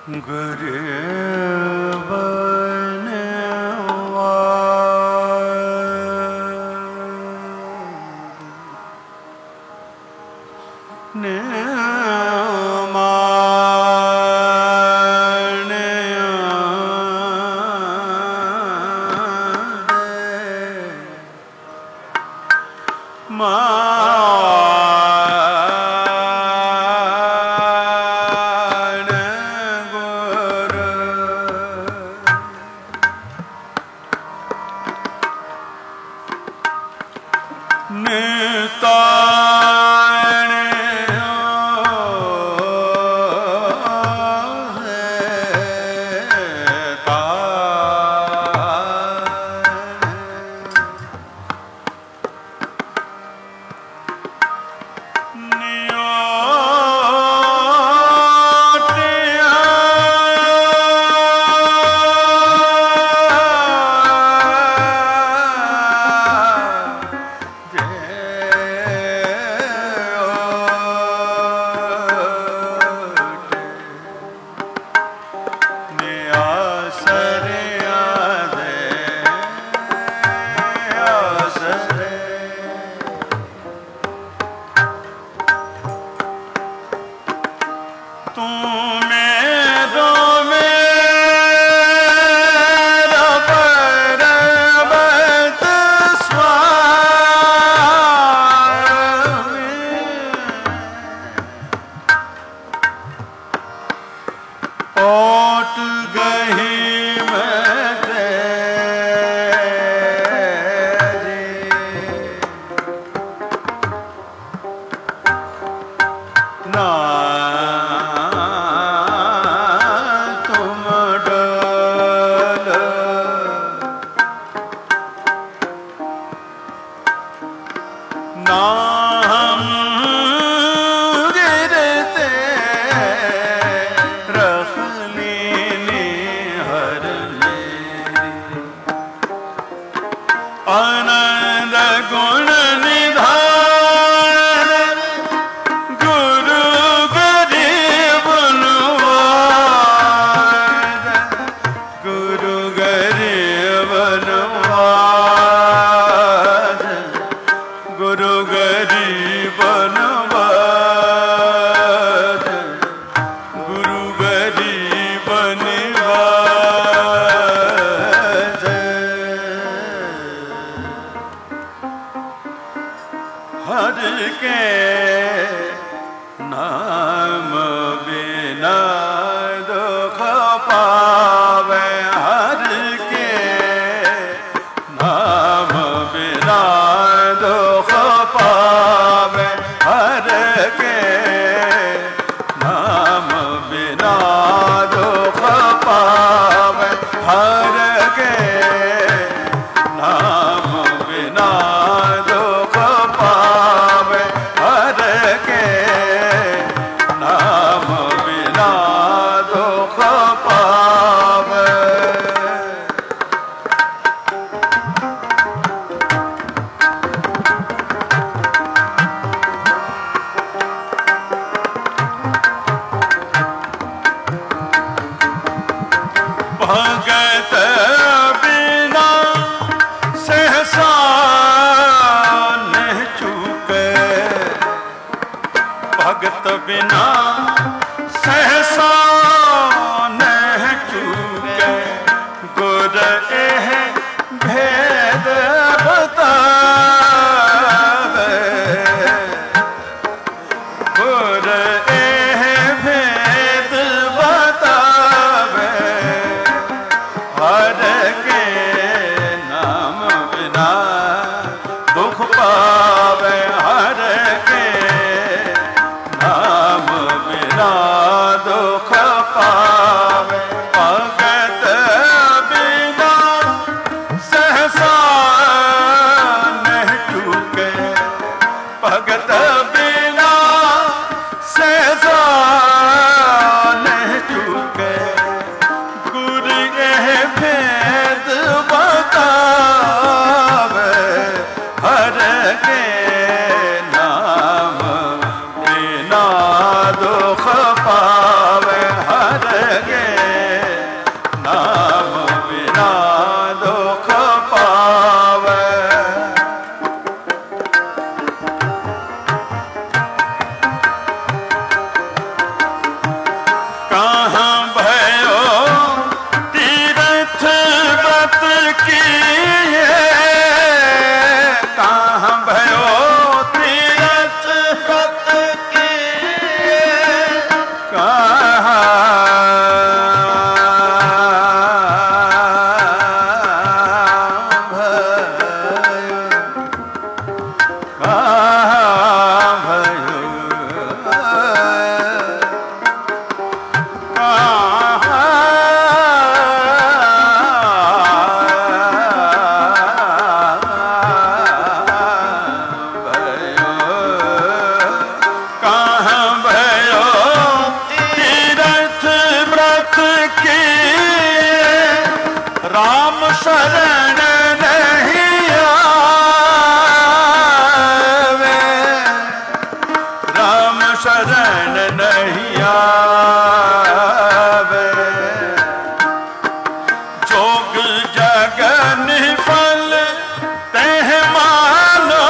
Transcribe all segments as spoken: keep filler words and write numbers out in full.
पावे हर किए कहाँ भयो तीरथ व्रत किए कहाँ राम शरण नहीं आवे, राम शरण नहीं आवे। जोग जग निफल तह मानो,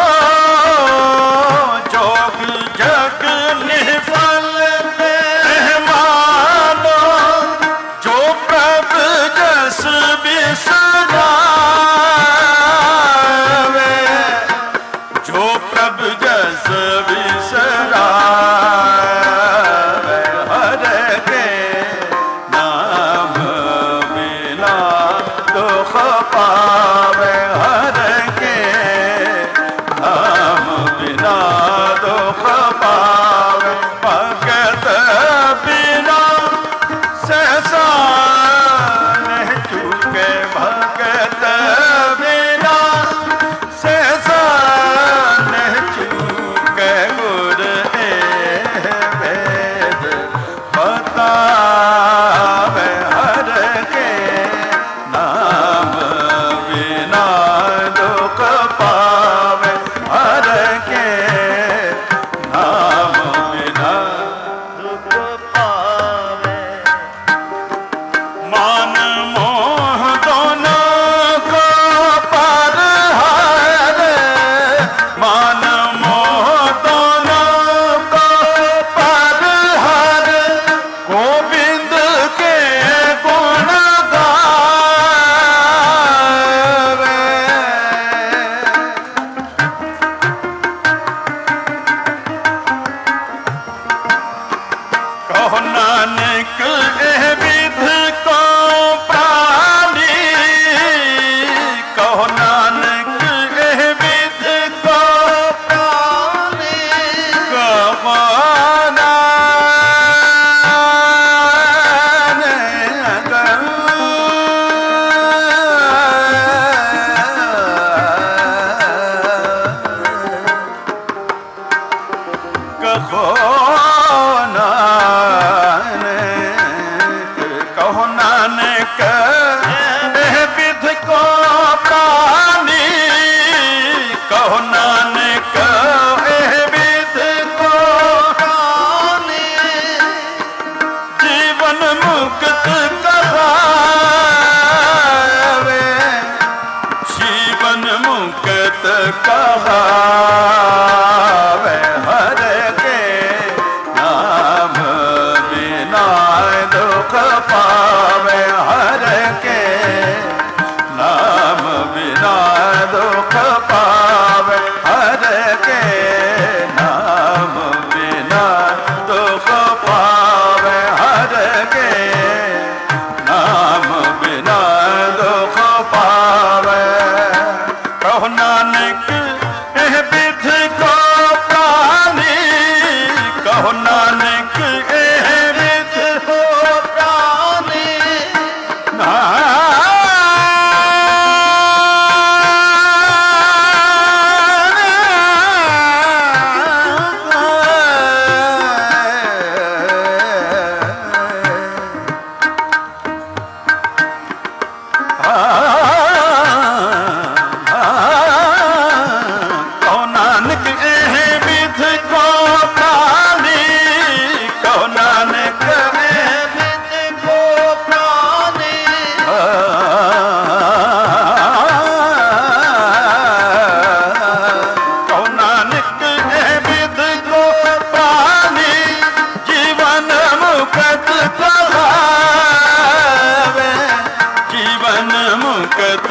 जोग जग निफल तह मानो। जो प्रभु जस बिसरावे, जो प्रभु जस बिसरावे। हर के नाम बिना दुख पावे, हर के नाम बिना दुख पावे। भगत बिना सहसा भगत बिना सहसा नहीं चूके। गुर ए वेद बतावे, हर के नाम बिना दुख पावे, हर के नाम बिना दुख पावे। मान मोह मान मोह दोनों को पर हर। गोविंद के गुण गावे, कहो नानक एह विध को प्राणी, कहो नानक एह विध को प्राणी। कहो नानक कहो नानक, कहो नानक एह विध को प्राणी। कहो नानक एह विध को प्राणी। जीवन मुक्त कहावे, जीवन मुक्त कहावे। हर के नाम बिना दुख पावे, हर के नाम बिना दुख पावे, हर के नाम बिना दुख पावे, हर के नाम बिना दुख पावे। कहो नानक एह विध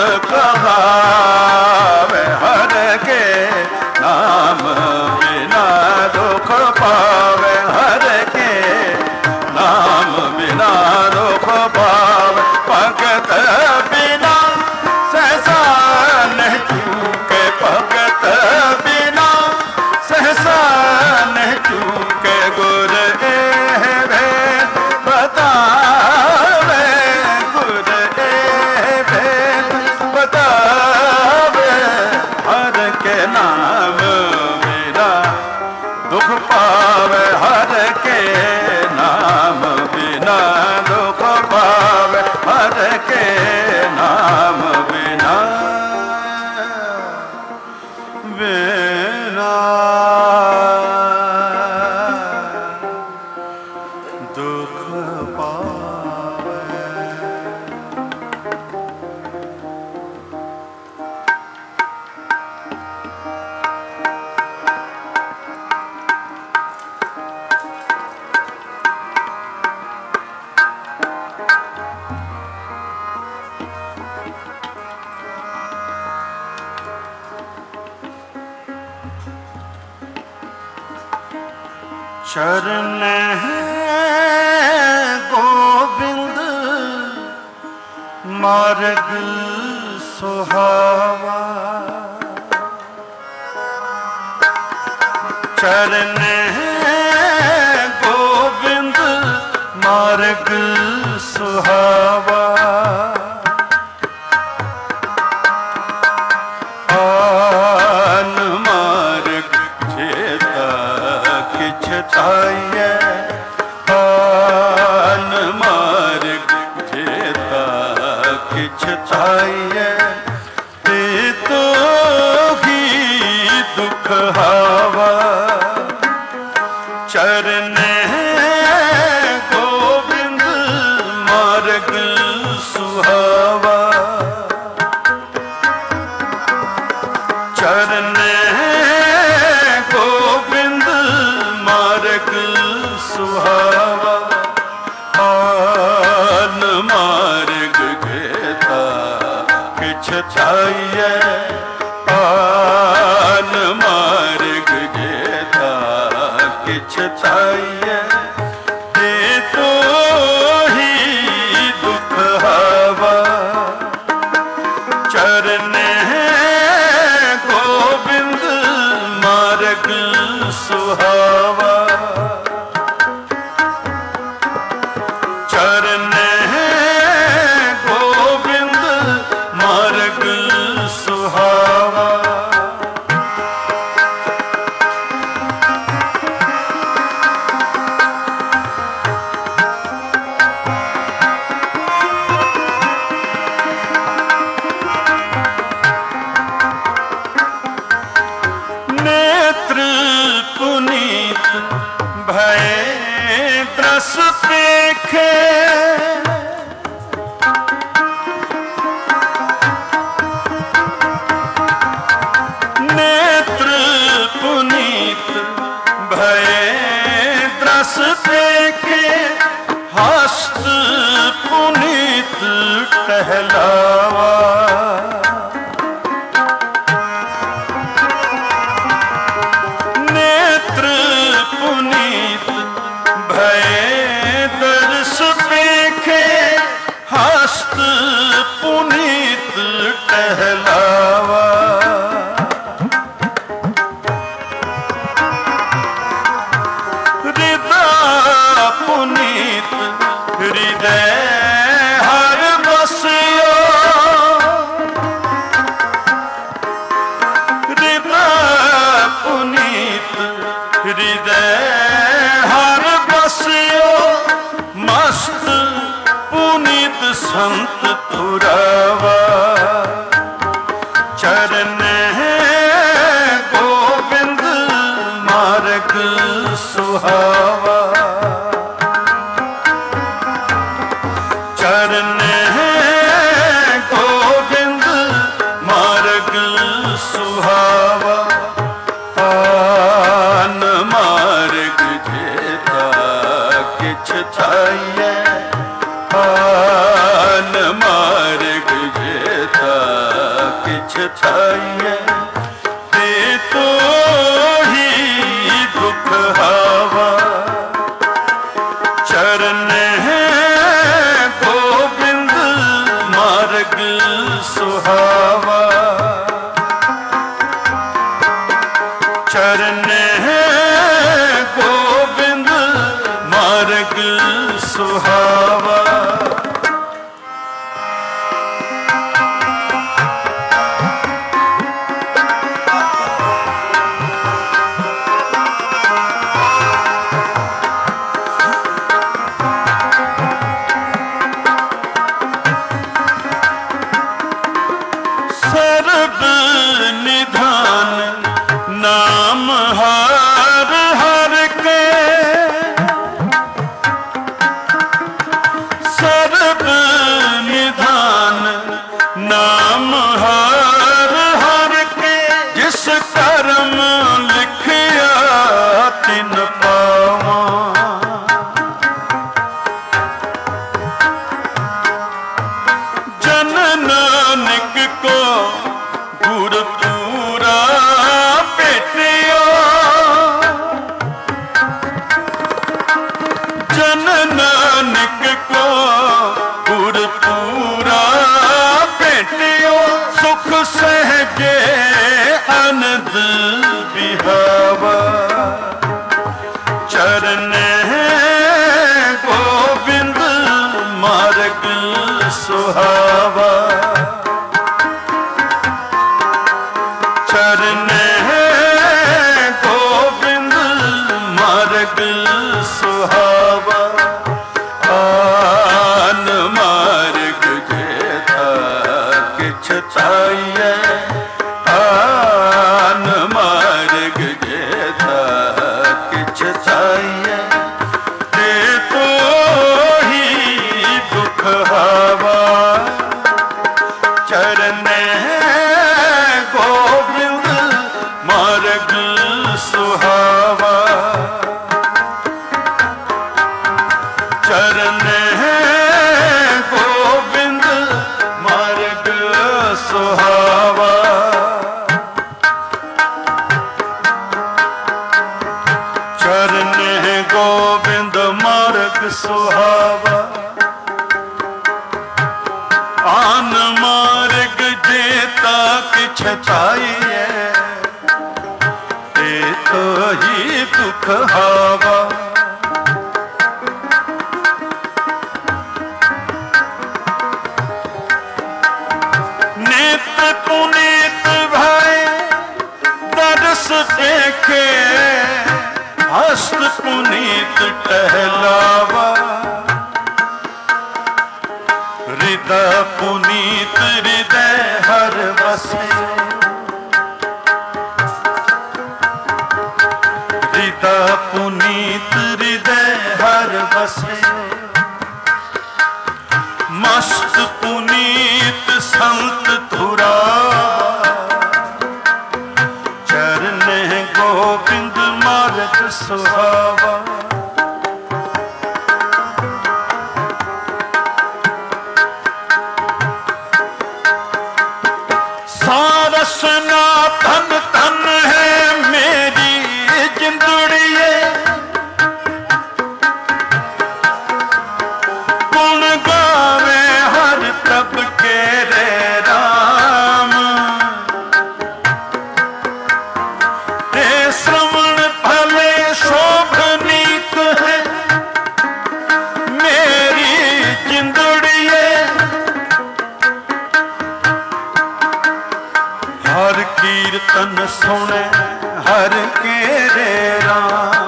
कहावे हर के नाम बिना दुख पावे हर के नाम बिना दुख पावे भगत बिना सहसा नहीं चूके भगत बिना सहसा नहीं चूके गुर ए भेद बतावे गुर ए भेद बतावे हर के नाम मेरा दुख पावे हर के नाम बिना दुख पावे हर के नाम बिना बिना दुख पावे। चरण है गोविंद मार्ग सुहावा चरण है गोविंद मार्ग सुहावा आन मार्ग जेता किछ ताये आन मार्ग जेता किछ ताये ते तो ही दुख हावा चरण गोविंद मार्ग सुहावा चरण गोविंद मार्ग सुहावा आन मार्ग घेता किछ चाहिए आन मार्ग घेता किछ चाहिए ये तो ही दुख हावा चरण गोविंद मार्ग सुहावा चरण गोविंद मार्ग सुहावा पुनीत भय द्रस देखे नेत्र पुनीत भय द्रस देखे हस्त पुनीत टहलावा पुनीत भय दर्श देखे हस्त पुनीत टहलावा हृदय पुनीत हृदय हर बसियो हृदय पुनीत हृदय हर बसियो मस्त पुनीत संत तुरावा चरण गोविंद मार्ग सुहावा चरण गोविंद मार्ग सुहावा आन मार्ग जेता किछ चाहिए आन मार्ग जेता पछताइए, ते तो ही दुख हावा। चरण है गोविंद मार्ग सुहावा, चरण है गोविंद मार्ग सुहावा। सर्व निधान नाम हर हर के, सर्व निधान नाम हर हर के। जिस कर्म लिखिया तिन पावा, जन नानक को गुर पूरा भेटियो, जन नानक को गुर पूरा भेटियो। सुख सहजे आनंद बिहावा, चरण है गोविंद मार्ग सुहावा। चरण है गोविंद मार्ग सुहावा। आन मार्ग जेथा किछ ताइए, आन मार्ग जेथा किछ ताइए, ते तो ही दुख हावा। चरण है गोविंद मार्ग सुहावा, चरण है गोविंद मार्ग सुहावा। चरण है गोविंद मार्ग सुहावा। आन मार्ग जेता किछ ताइए, ते तो ही दुख हावा। नित पुनीत भय दरस देखे, हस्त पुनीत टहलावा। हृदय पुनीत हृदय हर बसे, हृदय पुनीत हृदय हर बसे। मस्त पुनीत संत धुरा, चरण गोविंद मार्ग सुहावा। सारसना धन धन है मेरी जिंदड़िए, गुण गावे हर प्रभ के रे राम। ते श्रवण भले शोभनीत है मेरी जिंदड़िए, हर कीर्तन सुने हर के रे राम।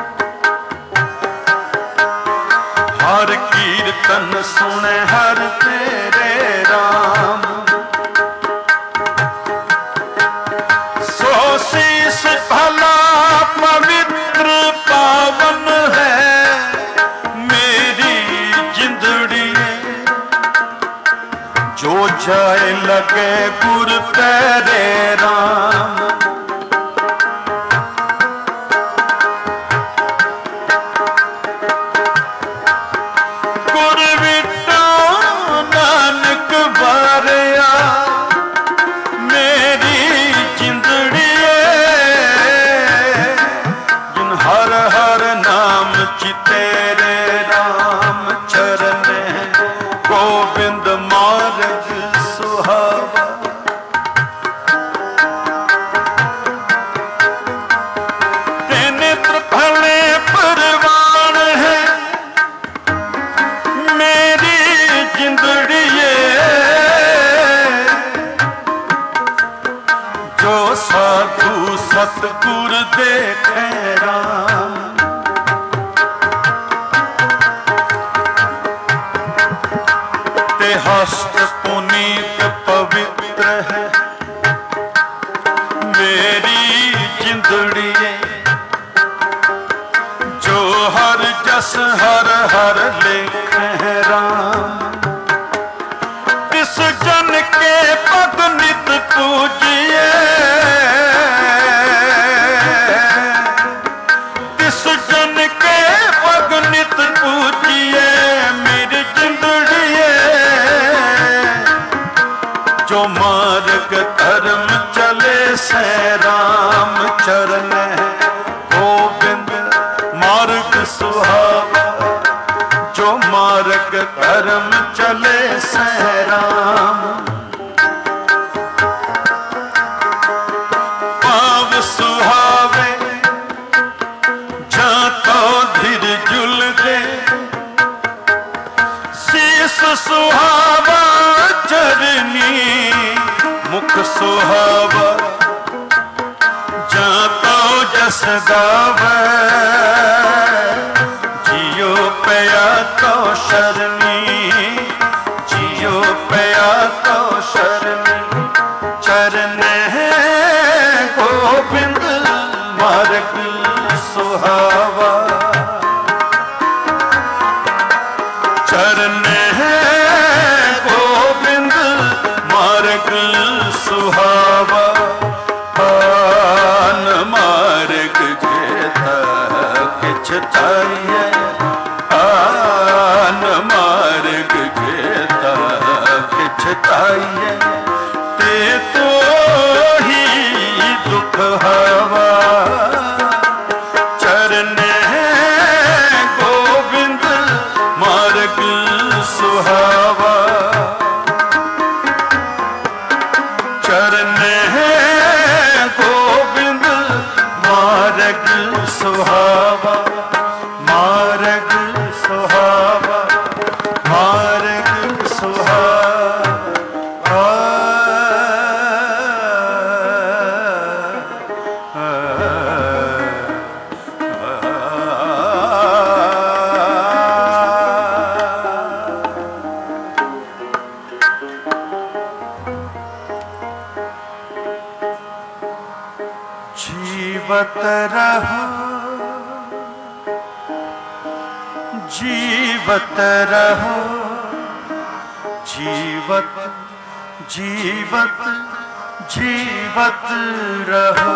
हर कीर्तन सुने हर तेरे राम। सो शीस भला पवित्र पावन है मेरी जिंदड़ी, जो जाए लगे गुर तेरे राम। गुर विटा नानक वारिया सतगुर देखे राम। ते हस्त पुनीत पवित्र है मेरी जिंदड़िए, जो हर जस हर हर लेखे राम। इस जन के पद नित पूजिए, इस जन के पद नित पूजिए मेरी जिंदड़िए, जो मार्ग धर्म चले से राम चरण है गोविंद मार्ग सुहावा। जो मार्ग धर्म चले से राम, पाव सुहावे जातो धीर जुल दे, शीस सुहावा चरनी मुख सुहावा, जातो जस गावे जियो पया तो शरणी, जियो पया तो शरणी। चरण है गोविंद मार्ग सुहावा, चरण है गोविंद मार्ग सुहावा। आन मार्ग जेता किछ चाहिए, आन मार्ग जेता किछ चाहिए, ते तो ही दुख हवा। चरण है गोविंद मार्ग सुहावा, चरण है गोविंद मार्ग सुहावा, मार्ग सुहावा, मार्ग सुहावा। जीवत रहो, जीवत रहो, जीवत जीवत जीवत रहो,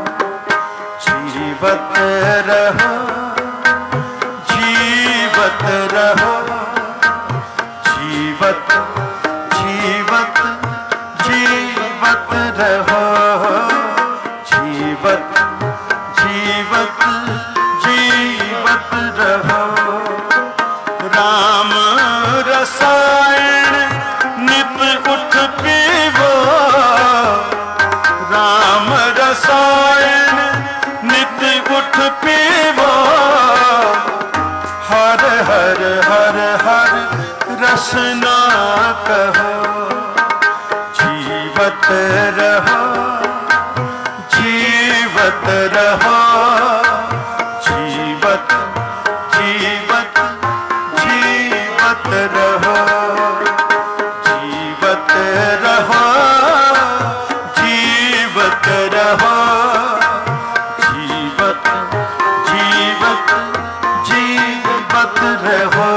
जीवत रहो, जीवत रहो, जीवत जीवत जीवत रहो, जीवत जीवत जीवत रहो। राम रसायन नित उठ पीवो, राम रसायन नित उठ पीवो, हर हर हर हर रसना कहो। जीवत रहो, जीवत रहो, जीवत जीवत जीवत रहो, जीवत रहो, जीवत रहो, जीवत जीवत जीवत रहो,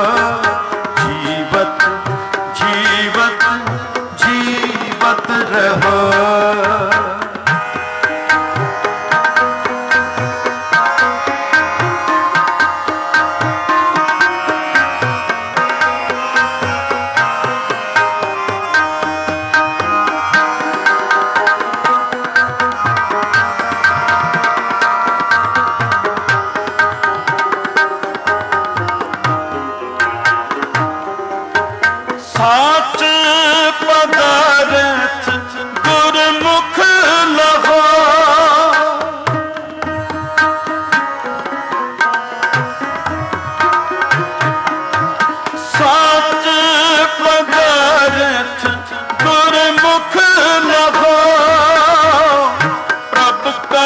जीवत जीवत जीवत रहो। साच पदार्थ गुरमुख लहो, साच पदार्थ गुरमुख लहो, प्रभ का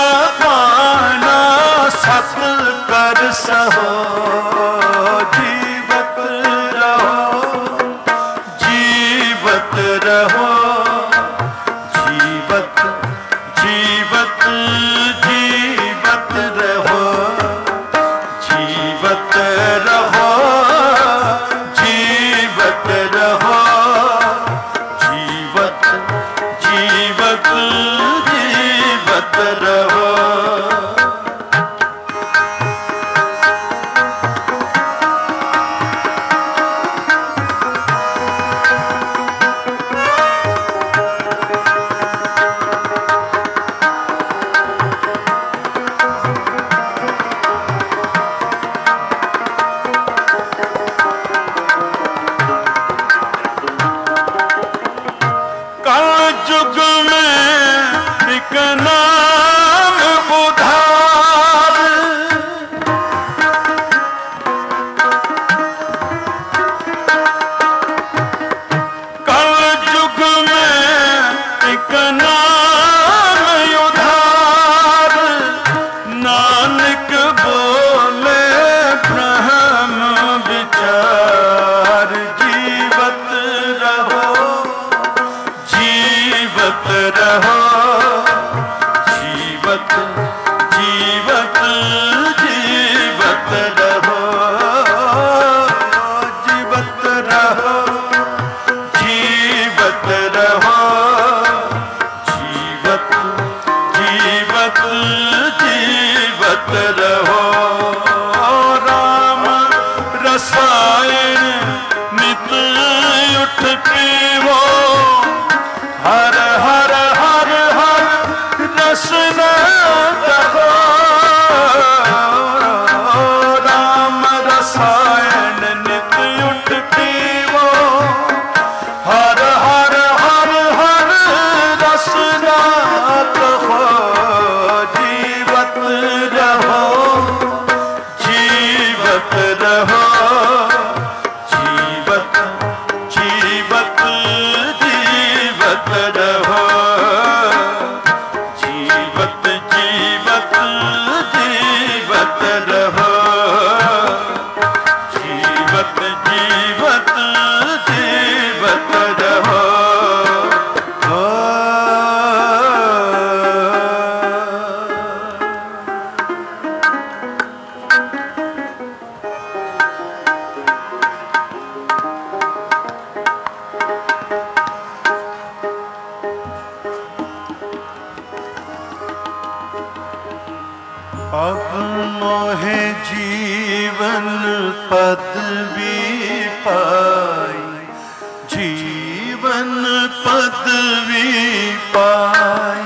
हर जीवत रहो, जीवत रहो, जीवत जीवत जीवत रहो, जीवत रहो, जीवत रहो, जीवत जीवत जीवत रहो। राम रसायन नित उठ पीवो, हर हर हर हर रसना दहो। राम रसायन नित उठ पीवो, हर हर हर हर रसना दहो। जीवत रहो, जीवत रहो, जीवत जीवत जीवत रहो, जीवत जीवत जीवत रहो, जीवत जीवत जीवत रहो। अब मोहे जीवन पदवी पाई, जीवन पदवी पाई।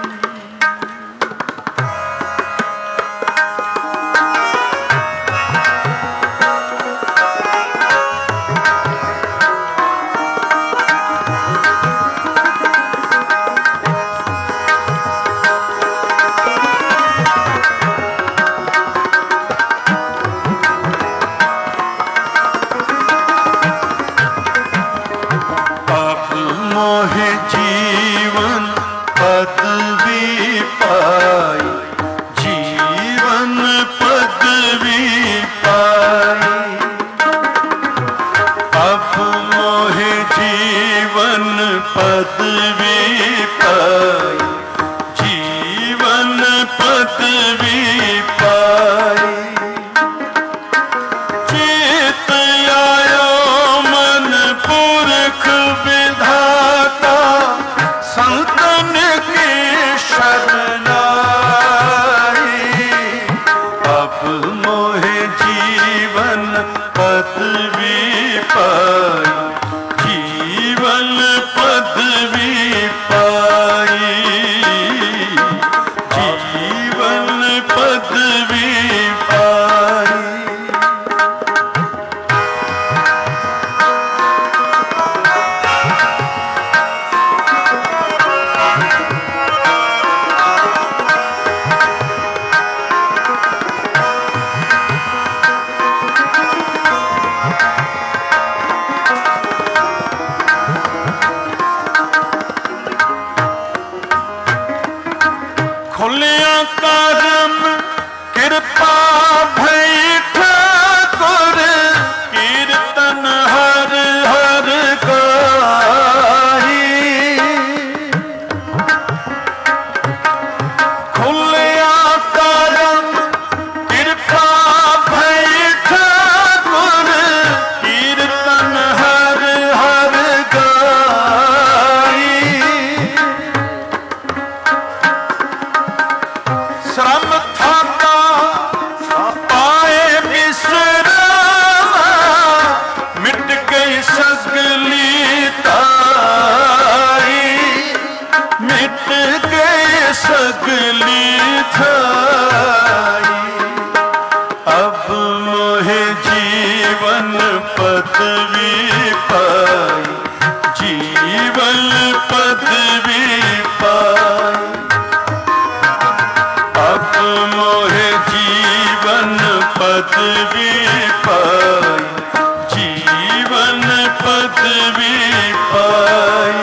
मोहे जीवन पदवी पाई, जीवन पदवी पाई। अब मोहे जीवन पदवी पाई, जीवन पदवी पाई। चित आयो मन पुरख विधाता, संतन की शरणाई। अब मोहे जीवन पदवी पाई, जीवन पदवी पाई, जीवन पदवी पाई। खुलिया करम कृपा भई ठाकुर, कीर्तन हर हर गाही। खुलिया करम कृपा भई ठाकुर, कीर्तन हर हर गाही। श्रम थाका पाए विश्राम, मिट गई सगली ताई, मिट गई सगली थाई। अब मोहे जीवन पदवी पाई, जीवन पदवी पाई। अब मोहे जीवन पदवी पाई, जीवन पदवी पाई।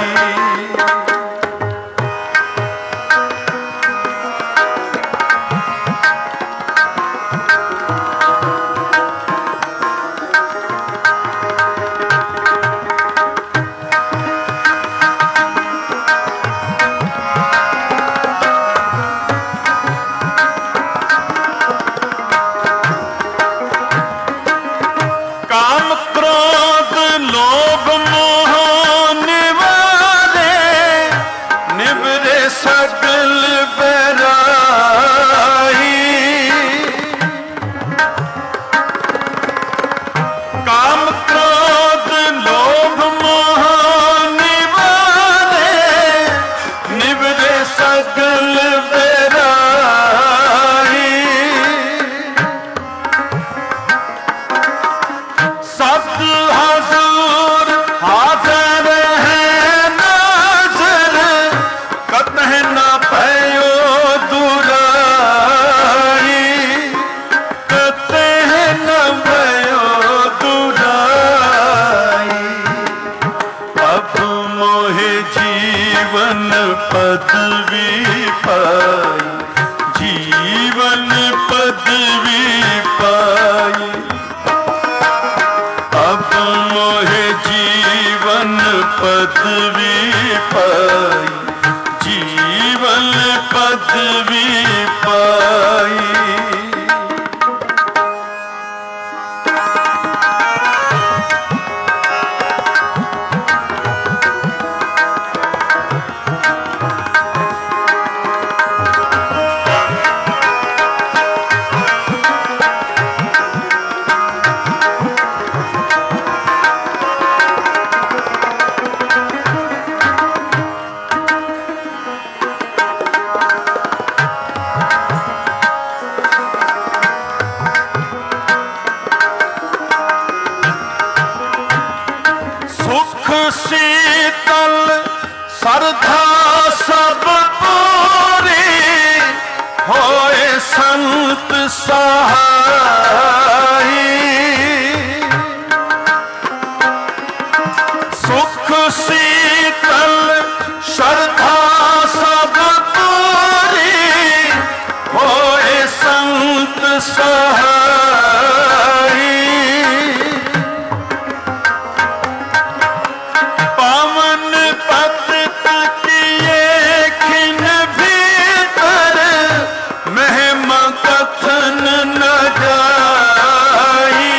लोभ मोह निवारे, निवरे सकल बैराई। काम क्रोध लोभ मोह निवारे, निवरे सकल बैराई। सत हजूर हाजिर है नाज़िर, कतह न भयो दुराई, कतह न भयो दुराई। अब मोहे जीवन पदवी पाई, जीवन पदवी पाई। अब मोहे जीवन पदवी पाई, जीवन पदवी पाई। शीतल श्रद्धा सब पूरी, होए संत सहाई। सुख शीतल श्रद्धा सब पूरी, होए संत सहाई। पावन पतित किए खिन भीतर, महिमा कथन न जाई,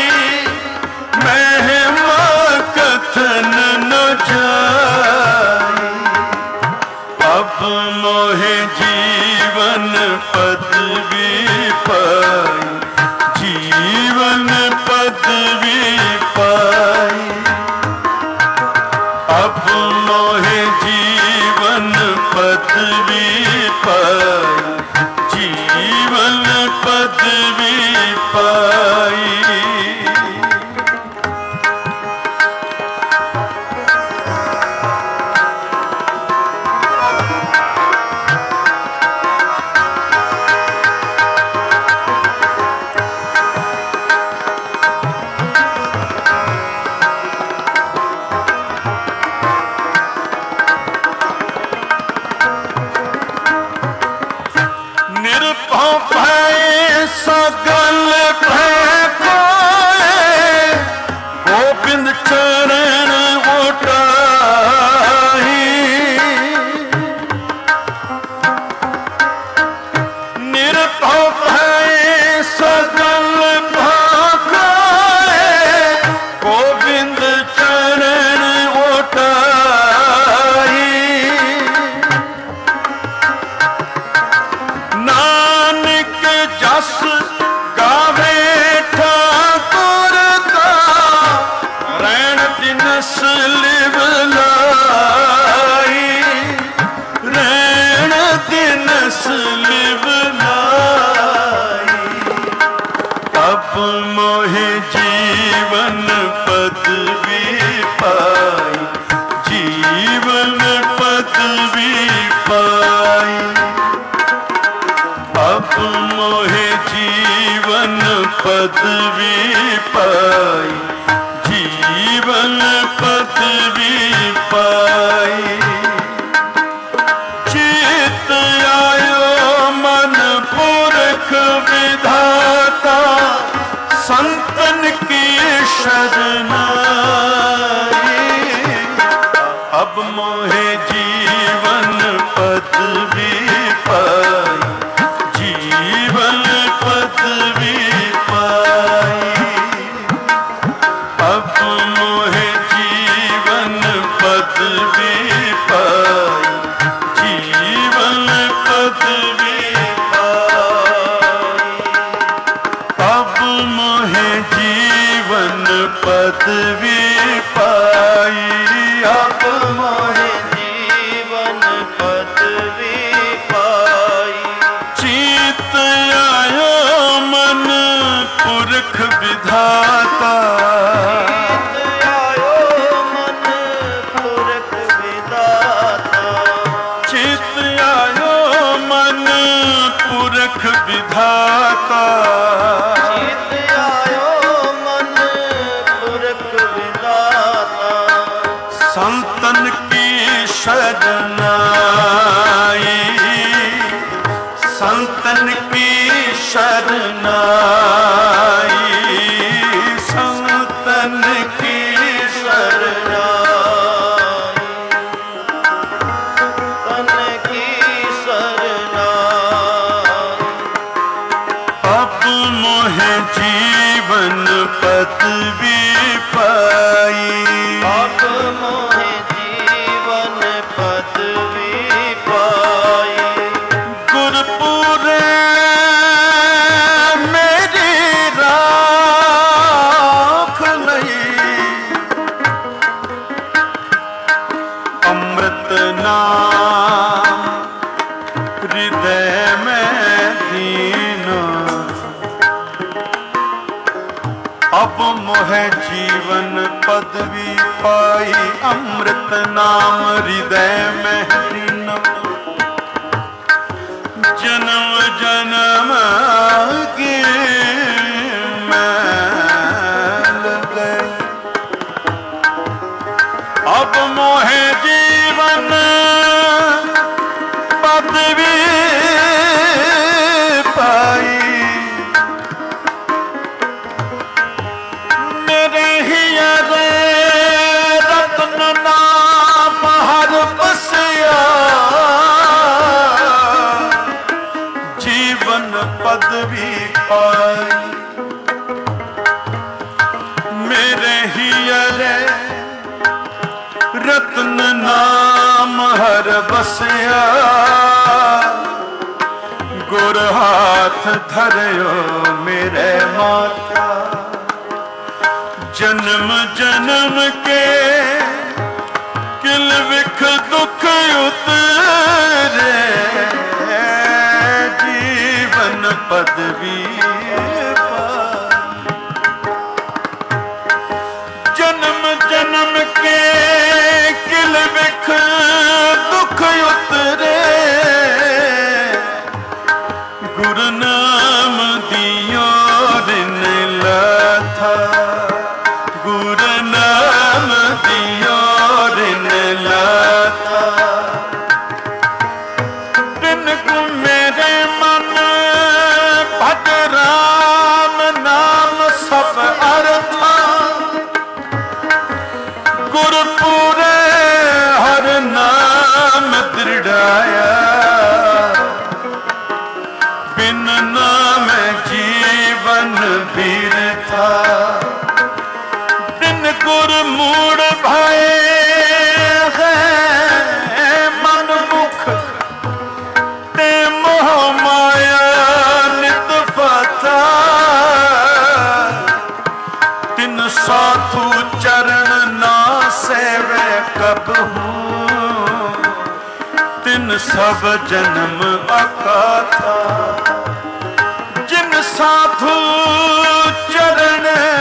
महिमा कथन न जाई। अब मोहे जीवन पदवी पाई, जीवन पदवी पाई। अब मोहे जीवन पदवी पाई, जीवन पदवी पाई। निर्भव भय सकल भय कोय, गोविंद चरण उठाई। निर्भव भय सकल भय कोय, गोविंद चरण उठाई। नानक जस गावे ठाकुर का, रैन दिनस लिवलाई, रैन दिनस लिवलाई। अब मोहे जीवन पदवी पाई, जीवन पदवी पाई। अब मोहे जीवन पदवी पाई, जीवन पदवी पाई। चित आयो मन पुरख विधाता, संतन की शरणाई। अब मोहे जीवन पदवी पाई, जीवन पदवी पाई। अब मोहे पदवी पाई, जीवन पदवी पाई। अब मोहे जीवन पदवी पाई, अब मोहे जीवन पदवी पाई। जीत आयो मन पुरख विधाता, जीत आयो मन पुरख विधाता, जीत आयो मन पुरख विधाता, जीत आयो मन पुरख विधाता। संतन की शरण आई, संतन की शरण आई, संतन की शरण आई, संतन की शरण आई। अब मोहे जीवन पदवी पाई, अब मोहे जीवन पदवी पाई। गुरपुरे मेरी राख लई, अमृत नाम हृदय में दीना। अब मोहे जीवन पदवी पाई, अमृत नाम हृदय में दीना। जन्म जन्म की मैल गई, अब मोहे जीवन पदवी पाई। मेरे हियर रत्न नाम हर बसिया, जीवन पदवी पाई। मेरे हियर रत्न नाम हर बसिया, गुर हाथ धरयो मेरे माथा। जन्म जन्म के किल विख दुख उतरे, जीवन पदवी पाई। जन्म जन्म के किल विख दुख उतरे, गुरु नाम दियो रिन लथा, गुरु नाम दियो रिन लथा। दिन को मेरे मन भज राम नाम सब अर्था, गुरपुरे हर नाम दृढ़ाया। बिन नाम जीवन बिरथा, बिन गुर मूड भय है मन मुख, ते मोह माया नित फता। तिन साधु चरण ना सेवे कबहू, तिन सब जन्म अकाथा। जिन साधु चरण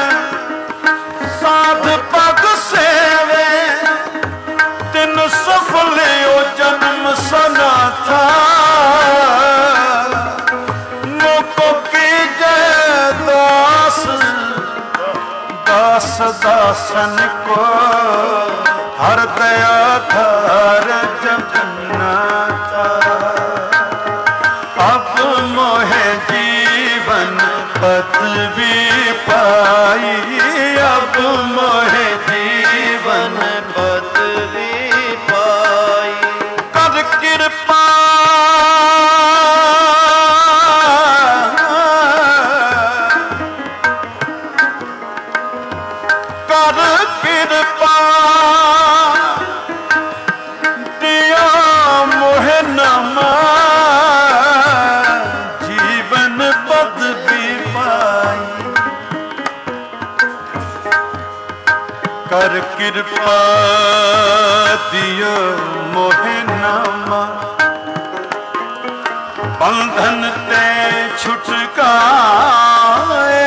साध पग सेवे, तिन सफल यो जन्म सना था। मोको की जय दास, दास दासन को हर दया धार जगन्नाथा। अब मोहे जीवन पदवी पाई, अब मोहे जीवन पदवी पाई। कर कृपा कर कृपा हर कृपा दियो मोहे नामा, बंधन ते छुटकाए।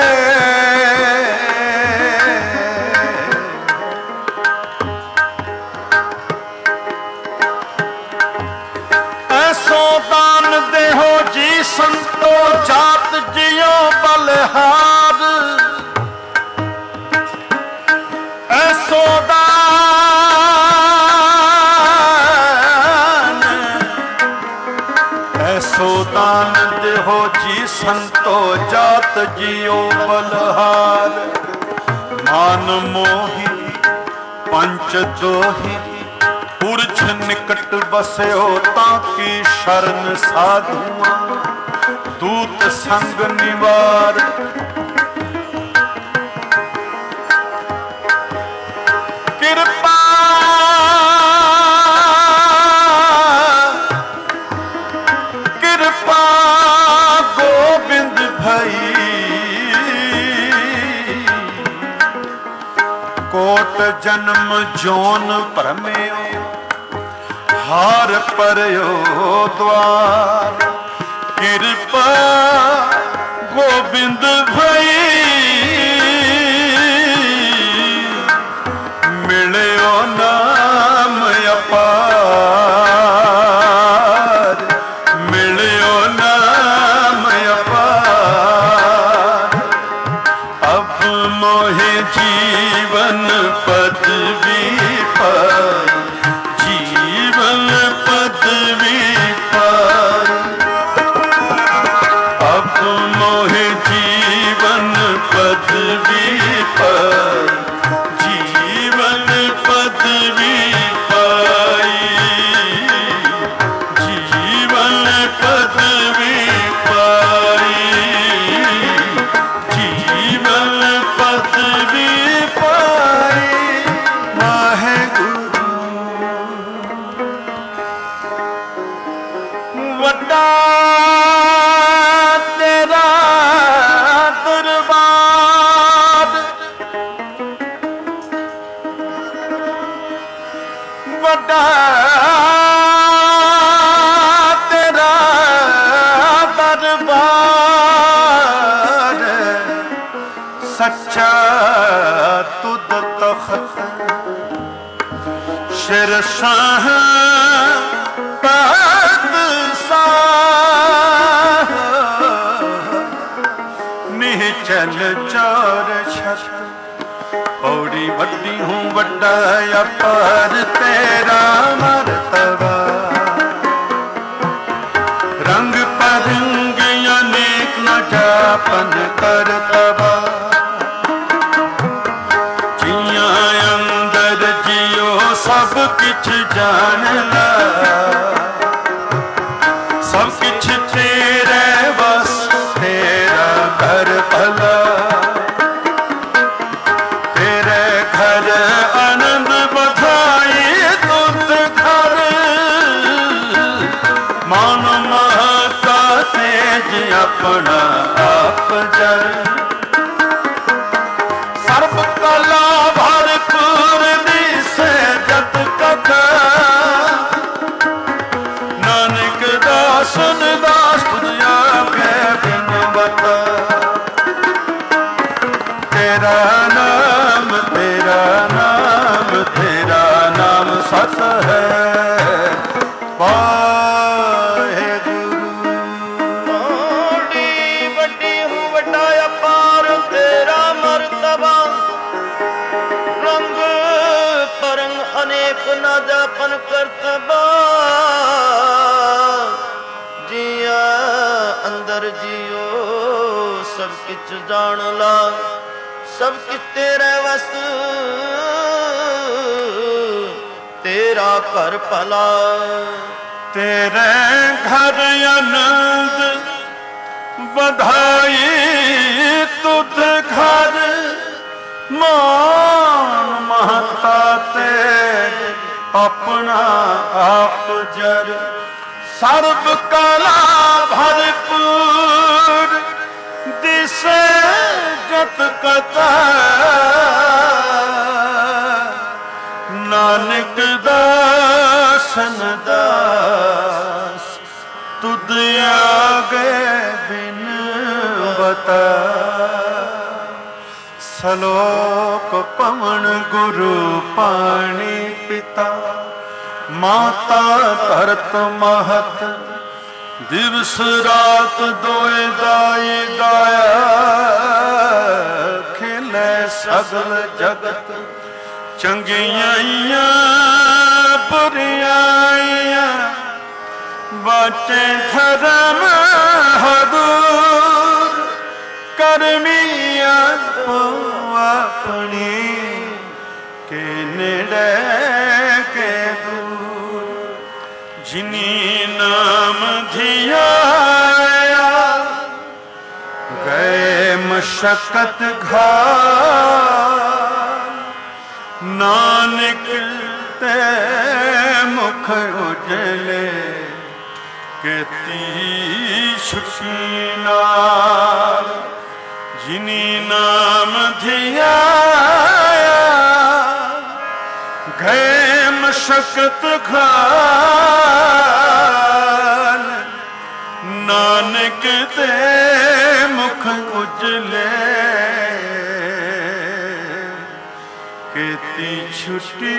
ऐसो दान देहो जी संतो, जात जियो बलहार। ऐसो दान ऐसो दान देहो जी संतो, जात जियो बलहार। मान मोहि पंच दोहि, पुरछ निकट बस्यो ताकि शरण साधुआ। दूत संग निवार, कृपा कृपा गोबिंद भई। कोट जन्म जोन भ्रमयो, हार परयो द्वार। कृपा गोबिंद भई, मिलयो नाम अपार। मिलयो नाम अपार। अब मोहे जीवन पदवी पाई, जीवन पदवी पाई। अब मोहे जीवन पदवी पाई, जीवन पदवी पाई। जीवन पदवी पाई, जीवन पदवी पाई। वाहेगुरु वड्डा तेरा दरबार, वड्डा तेरा दरबार। सच्चा तुद तख्त, शेरशाह बादशाह। निश्चल चौर छत, पौड़ी वड्डी हूँ वड्डा अपार। तेरा मर्तबा रंग परंग अनेक न जापन करतबा। जिया अंदर जियो सब किछ जान ला, सब किछ तेरे बस। तेरा घर भला, तेरे घर आनंद बधाई। तुत घर मान महता तेज अपना आप जर। सर्व कला भरपूर दिसे जत कथा, नानक दासन दास तुझा के बिन बता। तेरा नाम तेरा नाम तेरा नाम सत है। वाहेगुरु थोड़ी वड्डी हूँ वड्डा अपार। तेरा मर्तबा रंग परंग अनेक न जापन करतबा। जिया अंदर जियो सब किछ जान ला, सब किछ तेरे वस। तेरा घर भला, तेरे घर आनंद बधाई। तुध घर मान महता तेज अपना आप जर। सर्व कला भरपूर दिसे जत कथा, नानक दासन दास तुद आगे बिन बता। सलोक पवन गुरु पानी पिता माता धरत महत दिवस रात दोए दाई दाया खिले सगल जगत चंगियाइया बुरियाइया बाटे धर्म हदूर करमिया अपनी के नेड़े के दूर। जिनी नाम धियाया गए मशक्कत घाल नानक ते मुख उजले केती छुट्टी नाल। जिनी नाम धियाया गए मशक्कत घाल नानक ते मुख उजले केती छुट्टी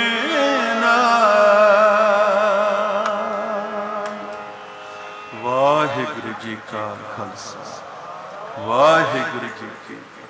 नाल। वाहिगुरु जी का खालसा वाहिगुरु जी की